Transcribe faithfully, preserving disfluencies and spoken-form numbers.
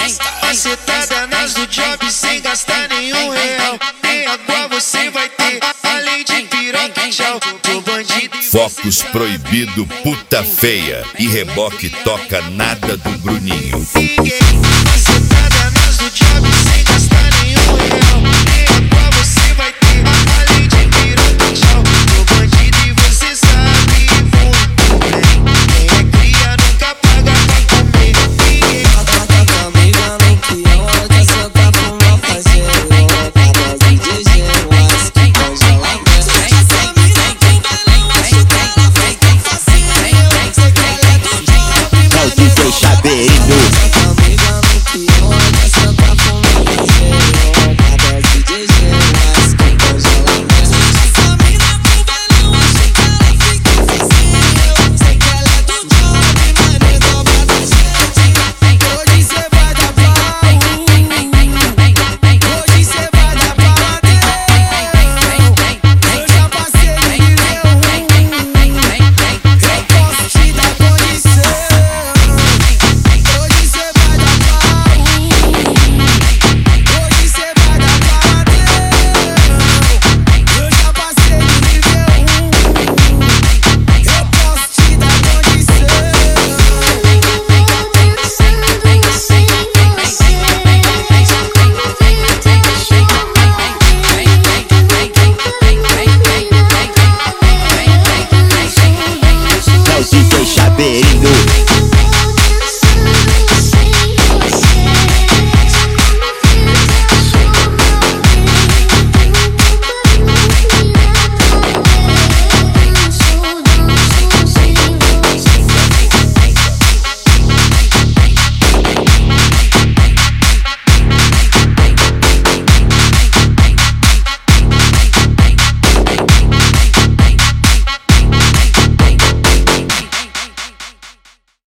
Acertada nas do job sem gastar nenhum real. Nem água você vai ter, além de piroca, tchau. Tô bandido. Focus proibido, puta feia. E reboque toca nada do Bruninho. Ninguém